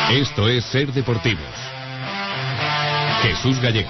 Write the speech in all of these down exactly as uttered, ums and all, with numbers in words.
Esto es Ser Deportivos. Jesús Gallego.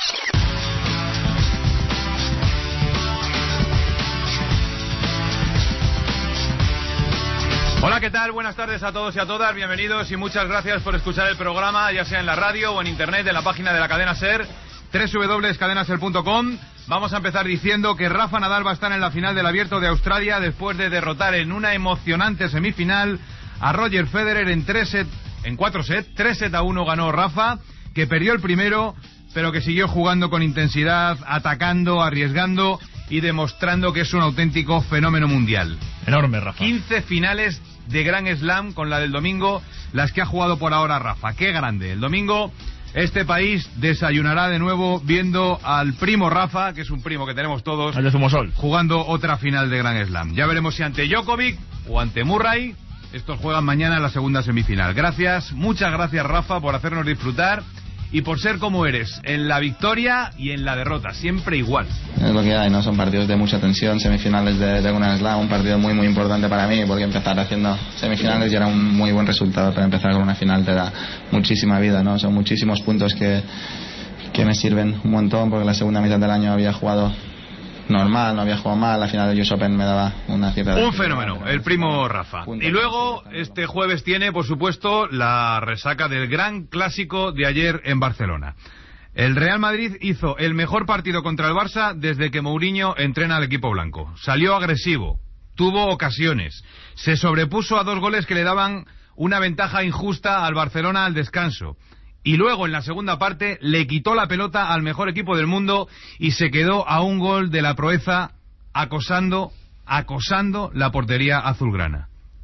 Hola, ¿qué tal? Buenas tardes a todos y a todas, bienvenidos y muchas gracias por escuchar el programa, ya sea en la radio o en internet, en la página de la cadena SER, doble u doble u doble u punto cadena ser punto com. Vamos a empezar diciendo que Rafa Nadal va a estar en la final del Abierto de Australia después de derrotar en una emocionante semifinal a Roger Federer en tres set, en cuatro sets, tres sets a uno ganó Rafa, que perdió el primero, pero que siguió jugando con intensidad, atacando, arriesgando y demostrando que es un auténtico fenómeno mundial. Enorme, Rafa. quince finales de Grand Slam con la del domingo, las que ha jugado por ahora Rafa. ¡Qué grande! El domingo este país desayunará de nuevo viendo al primo Rafa, que es un primo que tenemos todos, al de Zumosol, jugando otra final de Grand Slam. Ya veremos si ante Djokovic o ante Murray. Estos juegan mañana en la segunda semifinal. Gracias, muchas gracias Rafa por hacernos disfrutar y por ser como eres, en la victoria y en la derrota, siempre igual. Es lo que hay, ¿no? Son partidos de mucha tensión, semifinales de, de Grand Slam, un partido muy muy importante para mí, porque empezar haciendo semifinales ya era un muy buen resultado, pero empezar con una final te da muchísima vida, ¿no? Son muchísimos puntos que, que me sirven un montón, porque la segunda mitad del año había jugado normal, no había jugado mal, la final del U S Open me daba una cierta... Un fenómeno, el primo Rafa. Y luego, este jueves tiene, por supuesto, la resaca del gran clásico de ayer en Barcelona. El Real Madrid hizo el mejor partido contra el Barça desde que Mourinho entrena al equipo blanco. Salió agresivo, tuvo ocasiones, se sobrepuso a dos goles que le daban una ventaja injusta al Barcelona al descanso. Y luego, en la segunda parte, le quitó la pelota al mejor equipo del mundo y se quedó a un gol de la proeza acosando, acosando la portería azulgrana.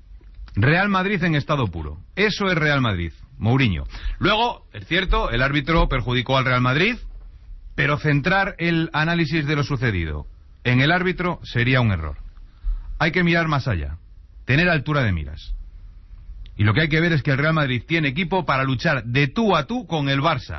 Real Madrid en estado puro. Eso es Real Madrid. Mourinho. Luego, es cierto, el árbitro perjudicó al Real Madrid, pero centrar el análisis de lo sucedido en el árbitro sería un error. Hay que mirar más allá. Tener altura de miras. Y lo que hay que ver es que el Real Madrid tiene equipo para luchar de tú a tú con el Barça.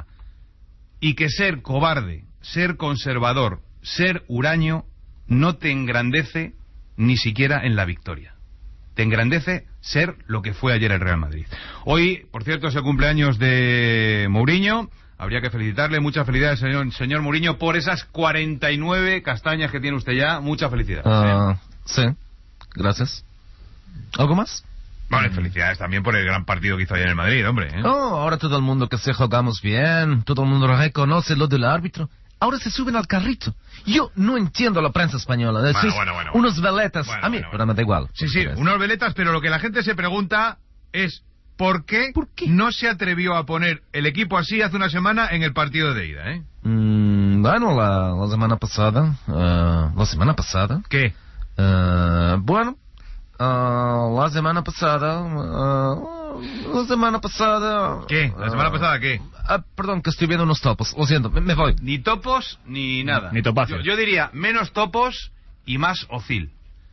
Y que ser cobarde, ser conservador, ser huraño, no te engrandece ni siquiera en la victoria. Te engrandece ser lo que fue ayer el Real Madrid. Hoy, por cierto, es el cumpleaños de Mourinho. Habría que felicitarle. Muchas felicidades, señor, señor Mourinho, por esas cuarenta y nueve castañas que tiene usted ya. Muchas felicidades. Uh, sí, gracias. ¿Algo más? Vale, felicidades también por el gran partido que hizo ayer en el Madrid, hombre, ¿eh? Oh, ahora todo el mundo que se jugamos bien, todo el mundo reconoce lo del árbitro. Ahora se suben al carrito. Yo no entiendo la prensa española. Bueno, bueno, bueno, bueno. Unos veletas. Bueno, a mí, bueno, pero me da igual. Sí, sí, unos veletas, pero lo que la gente se pregunta es ¿por qué, ¿Por qué? no se atrevió a poner el equipo así hace una semana en el partido de ida, eh? Mm, bueno, la, la semana pasada... Uh, la semana pasada... ¿Qué? Uh, bueno... Uh, la semana pasada... Uh, la semana pasada... ¿Qué? ¿La semana uh, pasada qué? Uh, perdón, que estoy viendo unos topos. Lo siento, me, me voy. Ni topos ni nada. Ni topacios. Yo, yo diría menos topos y más Özil.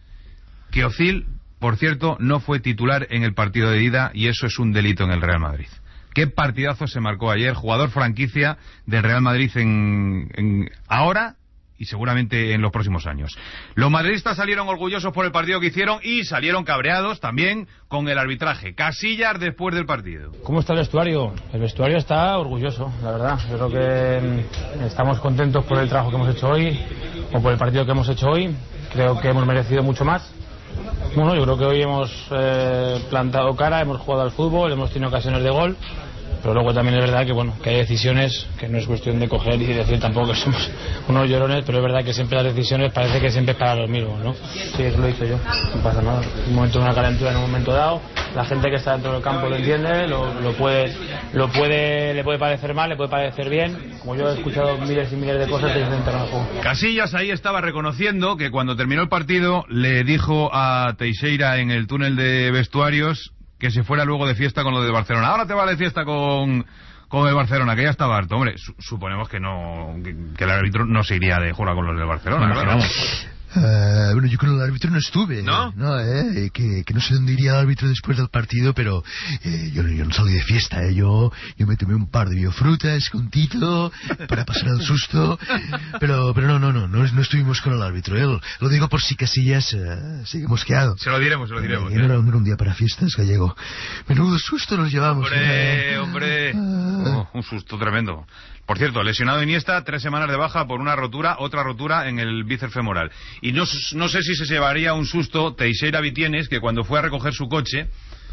Que Özil, por cierto, no fue titular en el partido de ida y eso es un delito en el Real Madrid. Qué partidazo se marcó ayer. Jugador franquicia del Real Madrid en, en ahora... y seguramente en los próximos años. Los madridistas salieron orgullosos por el partido que hicieron y salieron cabreados también con el arbitraje. Casillas después del partido. ¿Cómo está el vestuario? El vestuario está orgulloso, la verdad. Yo creo que estamos contentos por el trabajo que hemos hecho hoy o por el partido que hemos hecho hoy. Creo que hemos merecido mucho más. Bueno, yo creo que hoy hemos eh, plantado cara, hemos jugado al fútbol, hemos tenido ocasiones de gol. Pero luego también es verdad que bueno que hay decisiones que no es cuestión de coger y decir tampoco que somos unos llorones, pero es verdad que siempre las decisiones parece que siempre es para los mismos, ¿no? Sí, eso lo he dicho yo, no pasa nada. Un momento de una calentura en un momento dado, la gente que está dentro del campo lo entiende, lo, lo puede, lo puede, le puede parecer mal, le puede parecer bien. Como yo he escuchado miles y miles de cosas desde el terreno de juego. Casillas ahí estaba reconociendo que cuando terminó el partido le dijo a Teixeira en el túnel de vestuarios que se fuera luego de fiesta con lo de Barcelona. Ahora te va de fiesta con, con el Barcelona, que ya estaba harto. Hombre, su, suponemos que no que, que el árbitro no se iría de jugar con los del Barcelona, no, claro. Uh, bueno, yo con el árbitro no estuve. ¿No? No, eh, que, que no sé dónde iría el árbitro después del partido, pero eh, yo, yo no salí de fiesta, eh. Yo, yo me tomé un par de biofrutas con Tito para pasar el susto, pero pero no, no, no, no, no estuvimos con el árbitro. Eh. Lo digo por si Casillas uh, sigue mosqueado. Se lo diremos, se lo diremos. Eh, ¿eh? no, era, no era un día para fiestas, Gallego. Menudo susto nos llevamos. Hombre, eh. hombre. Ah. Oh, un susto tremendo. Por cierto, lesionado Iniesta, tres semanas de baja por una rotura, otra rotura en el bíceps femoral. Y no, no sé si se llevaría un susto Teixeira Vitienes, que cuando fue a recoger su coche,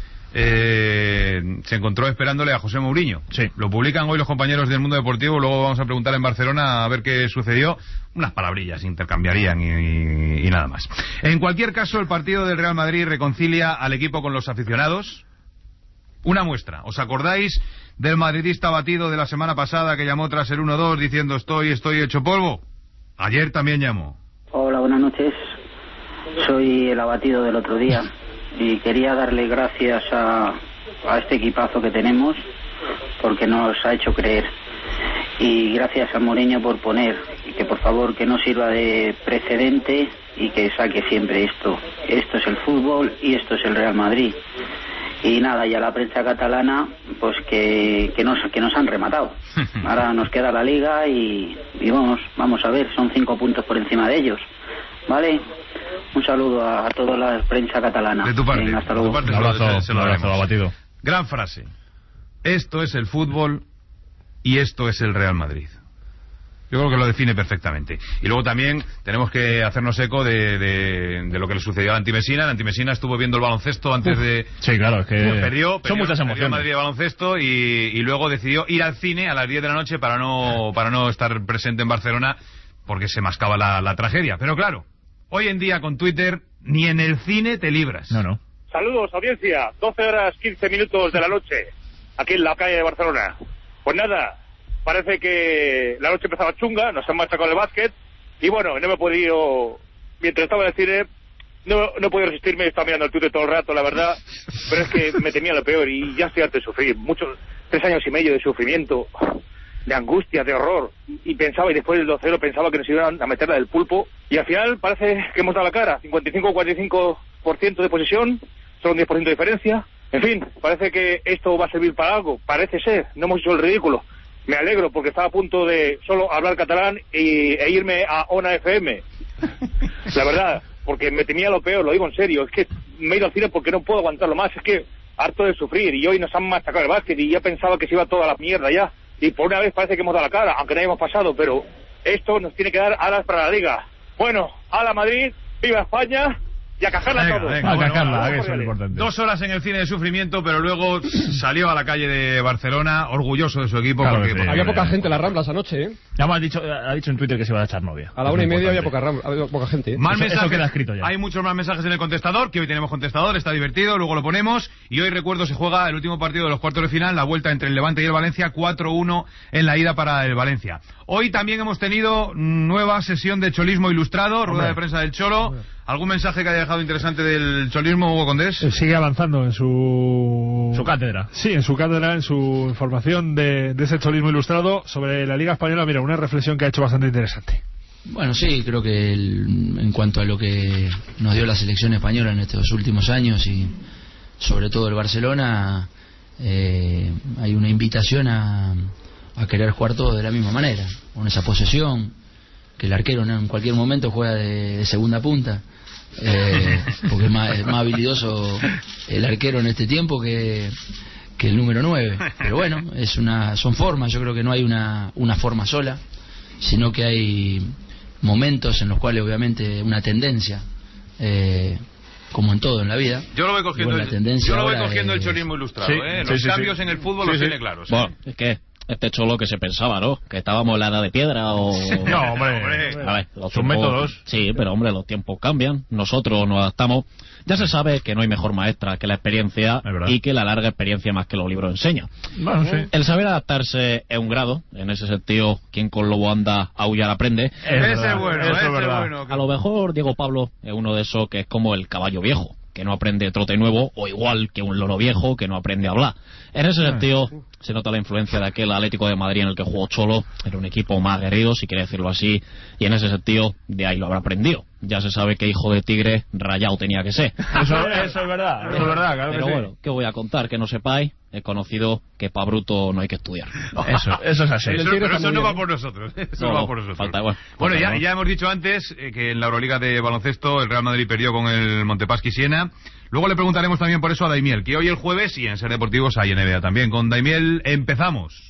eh, se encontró esperándole a José Mourinho. Sí. Lo publican hoy los compañeros del Mundo Deportivo, luego vamos a preguntar en Barcelona a ver qué sucedió. Unas palabrillas intercambiarían y, y, y nada más. En cualquier caso, el partido del Real Madrid reconcilia al equipo con los aficionados. Una muestra, ¿os acordáis del madridista abatido de la semana pasada que llamó tras el uno dos diciendo estoy, estoy hecho polvo? Ayer también llamó. Hola, buenas noches. Soy el abatido del otro día y quería darle gracias a, a este equipazo que tenemos porque nos ha hecho creer, y gracias a Mourinho por poner, y que por favor que no sirva de precedente y que saque siempre esto. Esto es el fútbol y esto es el Real Madrid. Y nada, y a la prensa catalana, pues que, que, nos, que nos han rematado. Ahora nos queda la Liga y, y vamos, vamos a ver, son cinco puntos por encima de ellos. ¿Vale? Un saludo a, a toda la prensa catalana. De tu parte. Venga, hasta luego. De tu parte, Un abrazo, se lo un abrazo, haremos. abatido. Gran frase. Esto es el fútbol y esto es el Real Madrid. Yo creo que lo define perfectamente. Y luego también tenemos que hacernos eco de, de, de lo que le sucedió al Antimesina. El Antimesina estuvo viendo el baloncesto antes de... Sí, claro, es que Perdió, son perdió, muchas perdió emociones. Madrid de baloncesto y, y luego decidió ir al cine a las diez de la noche para no, para no estar presente en Barcelona porque se mascaba la, la tragedia. Pero claro, hoy en día con Twitter ni en el cine te libras. No, no. Saludos, audiencia. doce horas quince minutos de la noche, aquí en la calle de Barcelona. Pues nada, parece que la noche empezaba chunga, nos han machacado el básquet, y bueno, no me he podido, mientras estaba en el cine, no, no he podido resistirme, estaba mirando el Twitter todo el rato, la verdad, pero es que me temía lo peor y ya estoy harto de sufrir. Muchos, tres años y medio de sufrimiento, de angustia, de horror, y pensaba, y después del dos cero pensaba que nos iban a meter la del pulpo, y al final parece que hemos dado la cara, cincuenta y cinco a cuarenta y cinco por ciento de posesión, solo un diez por ciento de diferencia. En fin, parece que esto va a servir para algo, parece ser, no hemos hecho el ridículo. Me alegro porque estaba a punto de solo hablar catalán y, e irme a ONA F M. La verdad, porque me temía lo peor, lo digo en serio, es que me he ido al cine porque no puedo aguantarlo más, es que harto de sufrir, y hoy nos han machacado el básquet y ya pensaba que se iba toda la mierda ya, y por una vez parece que hemos dado la cara, aunque no hayamos pasado, pero esto nos tiene que dar alas para la Liga. Bueno, a la Madrid, viva España, y a cajarla Venga, todo. venga, A bueno, cacarla, bueno, que eso es lo importante. Dos horas en el cine de sufrimiento, pero luego salió a la calle de Barcelona orgulloso de su equipo. Claro porque, que sí. porque- Había poca gente en las Ramblas anoche, ¿eh? Además, ha dicho, ha dicho en Twitter que se va a echar novia. A la Es una y muy media había importante. poca, ram- había poca gente, ¿eh? Más Eso- eso mensajes. queda escrito ya. Hay muchos más mensajes en el contestador, que hoy tenemos contestador, está divertido, luego lo ponemos. Y hoy, recuerdo, se juega el último partido de los cuartos de final, la vuelta entre el Levante y el Valencia, cuatro uno en la ida para el Valencia. Hoy también hemos tenido nueva sesión de cholismo ilustrado, rueda Hombre. de prensa del Cholo. ¿Algún mensaje que haya dejado interesante del cholismo, Hugo Condés? Sigue avanzando en su... Su cátedra. Sí, en su cátedra, en su información de, de ese cholismo ilustrado sobre la Liga Española. Mira, una reflexión que ha hecho bastante interesante. Bueno, sí, creo que el- en cuanto a lo que nos dio la selección española en estos últimos años y sobre todo el Barcelona, eh, hay una invitación a, a querer jugar todo de la misma manera, con esa posesión, que el arquero, ¿no?, en cualquier momento juega de, de segunda punta, eh, porque es más, es más habilidoso el arquero en este tiempo que, que el número nueve. Pero bueno, es una, son formas, yo creo que no hay una, una forma sola, sino que hay momentos en los cuales obviamente una tendencia, eh, como en todo en la vida. Yo lo voy cogiendo, Bueno, el, la tendencia yo lo voy ahora cogiendo el es- cholismo ilustrado, Sí, ¿eh? sí, Los sí, cambios sí. en el fútbol Sí, los sí. tiene claros. ¿eh? Bueno, es que este cholo que se pensaba, ¿no? Que estábamos en la edad de piedra o... No, hombre. A ver, los Son tiempos- métodos. Sí, pero hombre, los tiempos cambian. Nosotros nos adaptamos. Ya se sabe que no hay mejor maestra que la experiencia Es verdad. y que la larga experiencia más que los libros enseña. Bueno, sí. El saber adaptarse es un grado. En ese sentido, quien con lobo anda, aullar aprende. Es Ese verdad, es bueno, eso ese es es verdad. bueno. A lo mejor Diego Pablo es uno de esos que es como el caballo viejo, que no aprende trote nuevo, o igual que un loro viejo que no aprende a hablar. En ese sentido, se nota la influencia de aquel Atlético de Madrid en el que jugó Cholo. Era un equipo más aguerrido, si quiere decirlo así, y en ese sentido de ahí lo habrá aprendido. Ya se sabe que hijo de tigre rayado tenía que ser. Eso, eso es verdad, eso es verdad, claro. Pero que sí. bueno, ¿qué voy a contar? Que no sepáis, he conocido que pa' bruto no hay que estudiar. Eso, eso es así. Eso, pero eso no va por nosotros. Eso no, no va por nosotros. Falta, bueno, bueno falta, ya, ¿no? ya hemos dicho antes eh, que en la Euroliga de baloncesto el Real Madrid perdió con el Montepaschi Siena. Luego le preguntaremos también por eso a Daimiel, que hoy el jueves, y en Ser Deportivos hay N B A también. Con Daimiel empezamos.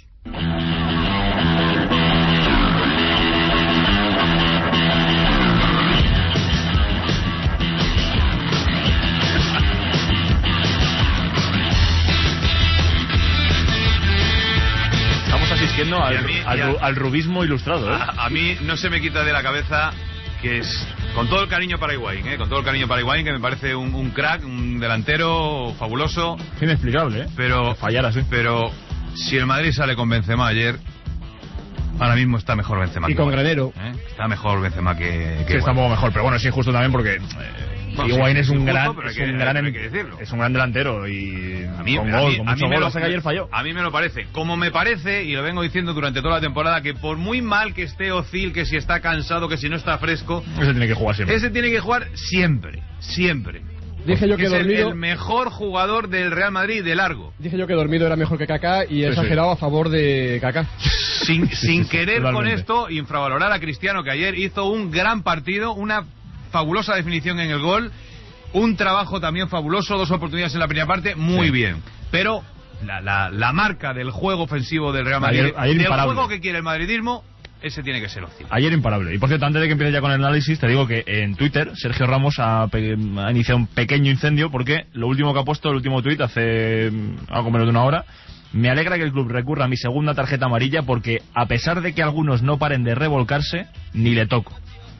Asistiendo al, a mí, al, a, al rubismo ilustrado, ¿eh? a, a mí no se me quita de la cabeza que es, con todo el cariño para Higuaín, ¿eh? con todo el cariño para Higuaín, que me parece un, un crack, un delantero fabuloso. Inexplicable, ¿eh? Pero, fallar así. Pero si el Madrid sale con Benzema ayer, ahora mismo está mejor Benzema. Y que con Higuaín, Granero. ¿eh? Está mejor Benzema que, que sí, está un poco mejor, pero bueno, es injusto también porque... Eh, Bueno, Higuaín sí, es un injusto, gran, pero es hay que, un gran, hay que decirlo. Es un gran delantero y a mí, con a gol, mí, con a mucho mí me gol, lo, hasta que ayer falló. A mí me lo parece, como me parece, y lo vengo diciendo durante toda la temporada, que por muy mal que esté Özil, que si está cansado, que si no está fresco, ese tiene que jugar siempre. Ese tiene que jugar siempre, siempre. Dije yo que es dormido... el, el mejor jugador del Real Madrid de largo. Dije yo que dormido era mejor que Kaká y he sí, exagerado sí. a favor de Kaká. Sin, sin querer Totalmente. con esto infravalorar a Cristiano, que ayer hizo un gran partido, una fabulosa definición en el gol, un trabajo también fabuloso, dos oportunidades en la primera parte, muy sí. bien. Pero la, la, la marca del juego ofensivo del Real Madrid, Ayer- ayer del imparable. juego que quiere el madridismo, ese tiene que ser Özil. Ayer imparable. Y por cierto, antes de que empiece ya con el análisis, te digo que en Twitter Sergio Ramos ha, pe- ha iniciado un pequeño incendio porque lo último que ha puesto, el último tuit, hace mm, algo menos de una hora: me alegra que el club recurra a mi segunda tarjeta amarilla porque, a pesar de que algunos no paren de revolcarse, ni le toco.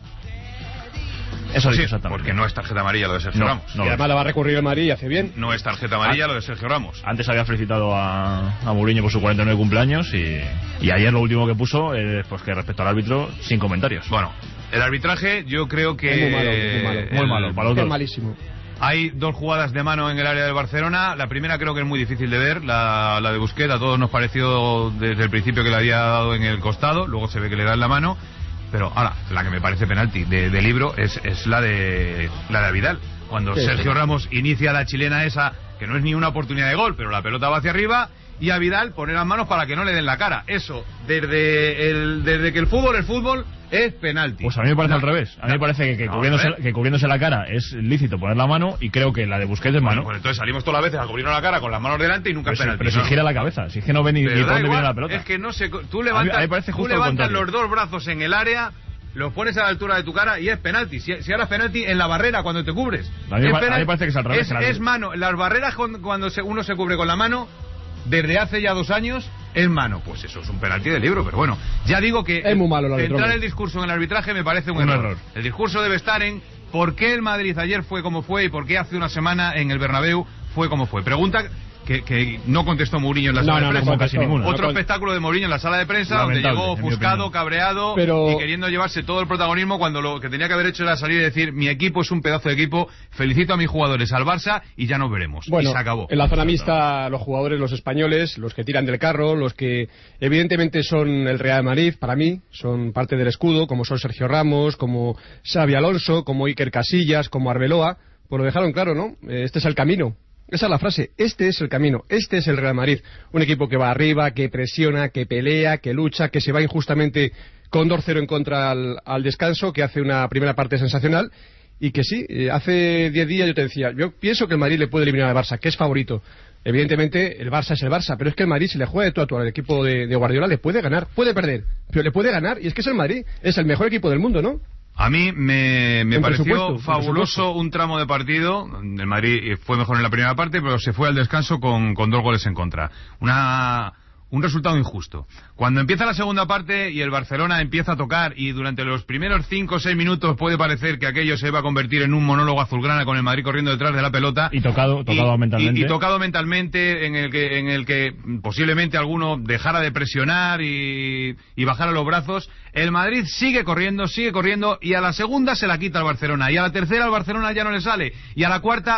Eso Sí, dice exactamente. porque no es tarjeta amarilla lo de Sergio No, Ramos. no. Y además la va a recurrir el Madrid y hace bien. No es tarjeta amarilla lo de Sergio Ramos. Antes había felicitado a, a Mourinho por su cuarenta y nueve cumpleaños y, y ayer lo último que puso es pues que respecto al árbitro, sin comentarios. Bueno, el arbitraje yo creo que... Es muy malo, muy malo. Muy el- malo, para los Es dos. malísimo. Hay dos jugadas de mano en el área del Barcelona. La primera creo que es muy difícil de ver, la, la de Busquets. A todos nos pareció desde el principio que le había dado en el costado, luego se ve que le da en la mano. Pero ahora, la que me parece penalti de, de libro es, es la de la de Vidal. Cuando Sí, Sergio sí. Ramos inicia la chilena esa, que no es ni una oportunidad de gol, pero la pelota va hacia arriba, y a Vidal pone las manos para que no le den la cara. Eso, desde el, desde que el fútbol es fútbol, es penalti. Pues a mí me parece No, al revés. A mí no, me parece que, que, no, cubriéndose, a ver. que cubriéndose la cara es lícito poner la mano y creo que la de Busquets es Bueno, mano. pues entonces salimos todas las veces a cubrirnos la cara con las manos delante y nunca pero es si, penalti. pero si ¿no? gira la cabeza, si es que no ve ni, Pero ni da por dónde igual, viene la pelota. Es que no sé, tú A mí- a levantas, mí me parece tú justo al levantas contrario. los dos brazos en el área, los pones a la altura de tu cara y es penalti. Si, si ahora es penalti en la barrera cuando te cubres. A mí me Es pa- a mí penal- me parece que es al revés, Es, que la- es mano. Las barreras con- cuando se- uno se cubre con la mano, desde hace ya dos años, es mano. Pues eso es un penalti de libro, pero bueno. Ya digo que Es muy malo el árbitro. centrar el discurso en el arbitraje me parece un, Un error. error. El discurso debe estar en por qué el Madrid ayer fue como fue y por qué hace una semana en el Bernabéu fue como fue. Pregunta que, que no contestó Mourinho en la No, sala no, de no prensa. contestó. ninguna. Otro No con- espectáculo de Mourinho en la sala de prensa, donde Lamentable, llegó en mi ofuscado, opinión. cabreado Pero- y queriendo llevarse todo el protagonismo cuando lo que tenía que haber hecho era salir y decir: mi equipo es un pedazo de equipo, felicito a mis jugadores, al Barça, y ya nos veremos. Bueno, y se acabó. en la zona mixta, los jugadores, los españoles, los que tiran del carro, los que evidentemente son el Real Madrid, para mí, son parte del escudo, como son Sergio Ramos, como Xavi Alonso, como Iker Casillas, como Arbeloa, pues lo dejaron claro, ¿no? Eh, Este es el camino. Esa es la frase, este es el camino, este es el Real Madrid. Un equipo que va arriba, que presiona, que pelea, que lucha, que se va injustamente con dos cero en contra al, al descanso, que hace una primera parte sensacional. Y que sí, eh, hace diez días yo te decía, yo pienso que el Madrid le puede eliminar al Barça, que es favorito. Evidentemente el Barça es el Barça, pero es que el Madrid, si le juega de tú a tú al equipo de, de Guardiola, le puede ganar, puede perder, pero le puede ganar, y es que es el Madrid, es el mejor equipo del mundo, ¿no? A mí me, me En pareció presupuesto, en fabuloso presupuesto. un tramo de partido. El Madrid fue mejor en la primera parte, pero se fue al descanso con, con dos goles en contra. Una, un resultado injusto. Cuando empieza la segunda parte y el Barcelona empieza a tocar, y durante los primeros cinco o seis minutos puede parecer que aquello se va a convertir en un monólogo azulgrana con el Madrid corriendo detrás de la pelota. Y tocado, tocado y, mentalmente. Y, y tocado mentalmente, en el que en el que posiblemente alguno dejara de presionar y, y bajara los brazos. El Madrid sigue corriendo, sigue corriendo, y a la segunda se la quita al Barcelona, y a la tercera al Barcelona ya no le sale, y a la cuarta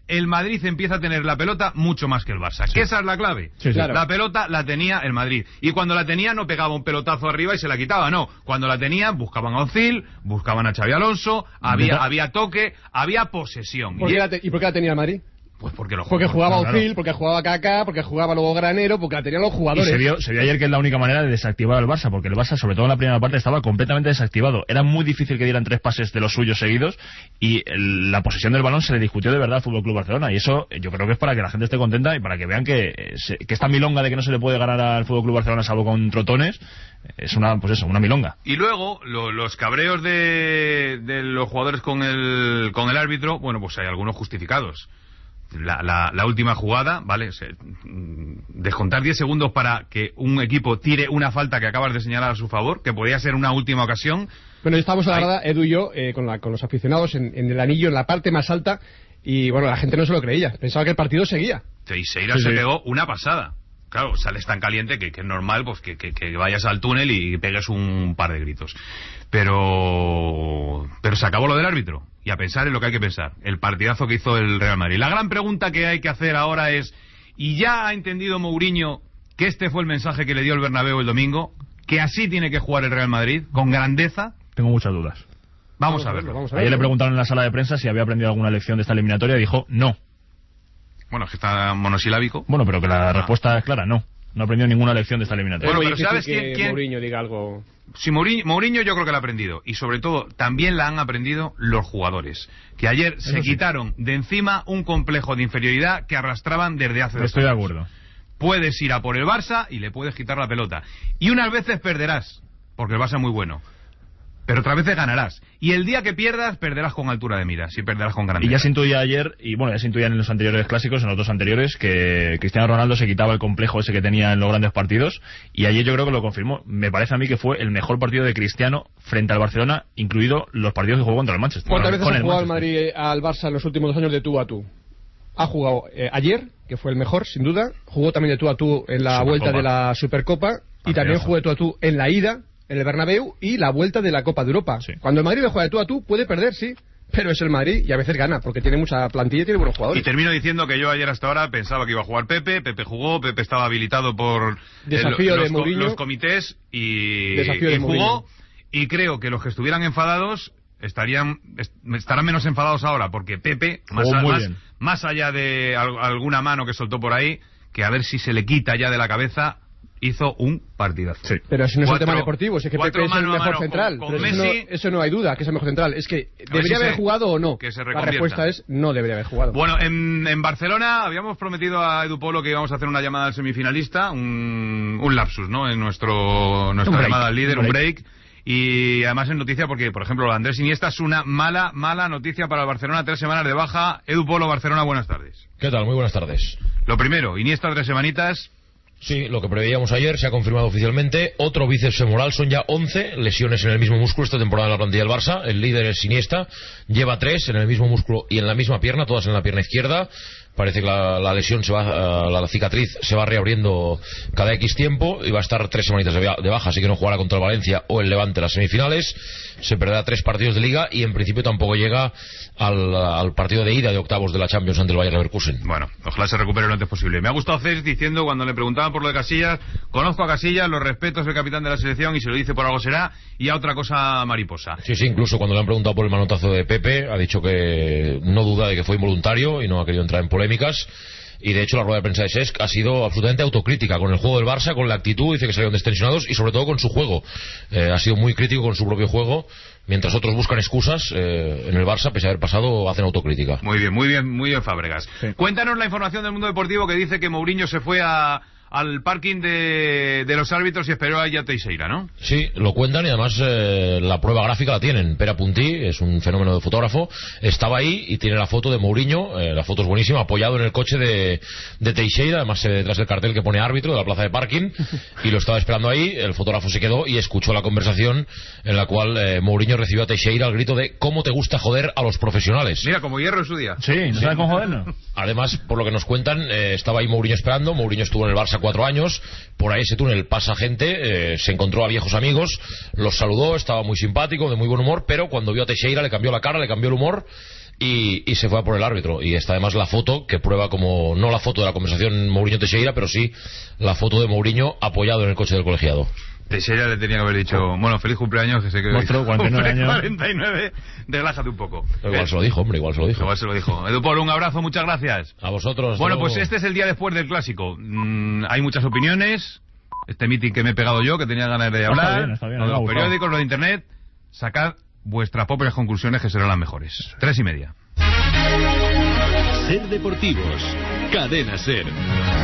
el Madrid empieza a tener la pelota mucho más que el Barça. Sí. Que esa es la clave. Sí, sí. Claro. La pelota la tenía el Madrid. Y cuando la tenía no pegaba un pelotazo arriba y se la quitaba, no. Cuando la tenía buscaban a Ozil, buscaban a Xabi Alonso, había, había toque, había posesión. ¿Por y, qué la te- ¿Y por qué la tenía el Madrid? Pues porque lo Porque jugaba claro, Ozil, claro. porque jugaba Kaká, porque jugaba luego Granero, porque la tenían los Y jugadores. se vio, se vio ayer que es la única manera de desactivar al Barça, porque el Barça, sobre todo en la primera parte, estaba completamente desactivado. Era muy difícil que dieran tres pases de los suyos seguidos y el- la posesión del balón se le discutió de verdad al F C Barcelona. Y eso yo creo que es para que la gente esté contenta y para que vean que, eh, se- que esta milonga de que no se le puede ganar al F C Barcelona salvo con trotones es una, pues eso, una milonga. Y luego, lo- los cabreos de, de los jugadores con el, con el árbitro, bueno, pues hay algunos justificados. La, la, la última jugada, ¿vale? Se, mm, descontar diez segundos para que un equipo tire una falta que acabas de señalar a su favor, que podría ser una última ocasión. Bueno, estábamos a la Ay. verdad, Edu y yo, eh, con, la- con los aficionados en, en el anillo, en la parte más alta, y bueno, la gente no se lo creía. Pensaba que el partido seguía. Teixeira Sí, se sí. pegó una pasada. Claro, sales tan caliente que, que es normal pues que, que, que vayas al túnel y pegues un par de gritos. Pero pero se acabó lo del árbitro. Y a pensar en lo que hay que pensar. El partidazo que hizo el Real Madrid. La gran pregunta que hay que hacer ahora es, ¿y ya ha entendido Mourinho que este fue el mensaje que le dio el Bernabéu el domingo? ¿Que así tiene que jugar el Real Madrid? ¿Con grandeza? Tengo muchas dudas. Vamos a verlo. Vamos a Ayer verlo. le preguntaron en la sala de prensa si había aprendido alguna lección de esta eliminatoria y dijo no. Bueno, es que está monosilábico. Bueno, pero que la respuesta es clara, no. No aprendió ninguna lección de esta eliminatoria. Es muy pero difícil ¿sabes que quién- quién? Mourinho diga algo. Si Mourinho, Mourinho yo creo que la ha aprendido. Y sobre todo, también la han aprendido los jugadores. Que ayer se sí. quitaron de encima un complejo de inferioridad que arrastraban desde hace dos Estoy de años. acuerdo. Puedes ir a por el Barça y le puedes quitar la pelota. Y unas veces perderás, porque el Barça es muy bueno. Pero otras veces ganarás. Y el día que pierdas, perderás con altura de miras y perderás con grandeza. Y ya se intuía ayer, y bueno, ya se intuía en los anteriores clásicos, en los dos anteriores, que Cristiano Ronaldo se quitaba el complejo ese que tenía en los grandes partidos, y ayer yo creo que lo confirmó. Me parece a mí que fue el mejor partido de Cristiano frente al Barcelona, incluido los partidos que jugó contra el Manchester. ¿Cuántas Con veces el ha jugado el Manchester. Madrid al Barça en los últimos dos años de tú a tú? Ha jugado eh, ayer, que fue el mejor, sin duda. Jugó también de tú a tú en la Supercopa. vuelta de la Supercopa. Y Partidazo. también jugó de tú a tú en la ida, en el Bernabéu, y la vuelta de la Copa de Europa. Sí. Cuando el Madrid juega de tú a tú, puede perder, sí, pero es el Madrid y a veces gana, porque tiene mucha plantilla y tiene buenos Y jugadores. termino diciendo que yo ayer hasta ahora pensaba que iba a jugar Pepe, Pepe jugó, Pepe estaba habilitado por Desafío eh, de los, co- Mourinho. los comités y, Desafío y de jugó. Mourinho. Y creo que los que estuvieran enfadados estarían est- estarán menos enfadados ahora, porque Pepe, más, Jugó a- muy más, bien. más allá de al- alguna mano que soltó por ahí, que a ver si se le quita ya de la cabeza, hizo un partidazo. Sí. Pero si no es el Cuatro- tema deportivo, si es que cuatro Pepe es el mano a mejor mano central. con- con Pero eso, Messi. no, eso no hay duda, que es el mejor central. Es que, ver ¿debería si haber se- jugado o no? que se La reconvierta. respuesta es no debería haber jugado. Bueno, en, en Barcelona habíamos prometido a Edu Polo que íbamos a hacer una llamada al semifinalista, un, un lapsus, ¿no? En nuestro nuestra Un break, llamada al líder, un un break. break. Y además es noticia porque, por ejemplo, Andrés Iniesta es una mala, mala noticia para el Barcelona, tres semanas de baja. Edu Polo, Barcelona, buenas tardes. ¿Qué tal? Muy buenas tardes. Lo primero, Iniesta tres semanitas. Sí, lo que preveíamos ayer se ha confirmado oficialmente. Otro bíceps femoral, son ya once lesiones en el mismo músculo esta temporada en la plantilla del Barça. El líder es Iniesta, lleva tres en el mismo músculo y en la misma pierna, todas en la pierna izquierda. Parece que la, la lesión se va, uh, la cicatriz se va reabriendo cada X tiempo y va a estar tres semanitas de, de baja, así que no jugará contra el Valencia o el Levante en las semifinales. Se perderá tres partidos de Liga y en principio tampoco llega al, al partido de ida de octavos de la Champions ante el Bayer Leverkusen. Bueno, ojalá se recupere lo antes posible. Me ha gustado Cés diciendo, cuando le preguntaban por lo de Casillas, conozco a Casillas, lo respeto, es el capitán de la selección y si lo dice por algo será, y a otra cosa mariposa. Sí, sí, incluso cuando le han preguntado por el manotazo de Pepe, ha dicho que no duda de que fue involuntario y no ha querido entrar en polémicas. Y de hecho la rueda de prensa de Cesc ha sido absolutamente autocrítica con el juego del Barça, con la actitud, dice que salieron destensionados y sobre todo con su juego. Eh, ha sido muy crítico con su propio juego, mientras otros buscan excusas, eh, en el Barça, pese a haber pasado, hacen autocrítica. Muy bien, muy bien, muy bien, Fábregas. Sí. Cuéntanos la información del mundo deportivo que dice que Mourinho se fue a, al parking de, de los árbitros y esperó ahí a Teixeira, ¿no? Sí, lo cuentan y además eh, la prueba gráfica la tienen. Pera Puntí, es un fenómeno de fotógrafo, estaba ahí y tiene la foto de Mourinho, eh, la foto es buenísima, apoyado en el coche de, de Teixeira, además se ve detrás del cartel que pone árbitro de la plaza de parking, y lo estaba esperando ahí. El fotógrafo se quedó y escuchó la conversación en la cual eh, Mourinho recibió a Teixeira al grito de ¿cómo te gusta joder a los profesionales? Mira, como hierro en su día. Sí, ¿no sabes cómo jodernos? Además, por lo que nos cuentan, eh, estaba ahí Mourinho esperando. Mourinho estuvo en el Barça cuatro años. Por ahí ese túnel pasa gente, eh, se encontró a viejos amigos, los saludó, estaba muy simpático, de muy buen humor, pero cuando vio a Teixeira le cambió la cara, le cambió el humor y, y se fue a por el árbitro. Y está además la foto que prueba como, no la foto de la conversación Mourinho-Teixeira, pero sí la foto de Mourinho apoyado en el coche del colegiado. Teixeira le tenía que haber dicho, bueno, feliz cumpleaños, que sé que Monstruo, cuarenta y nueve años. cuarenta y nueve, relájate un poco. Igual eh, se lo dijo, hombre, igual se lo dijo. Igual se lo dijo. Edu Pol, un abrazo, muchas gracias. A vosotros. Bueno, luego. pues este es el día después del Clásico. Mm, hay muchas opiniones. Este meeting que me he pegado yo, que tenía ganas de hablar. Está bien, está bien, lo de los me ha periódicos, gustado. lo de internet. Sacad vuestras propias conclusiones, que serán las mejores. Tres y media. Ser Deportivos, Cadena Ser.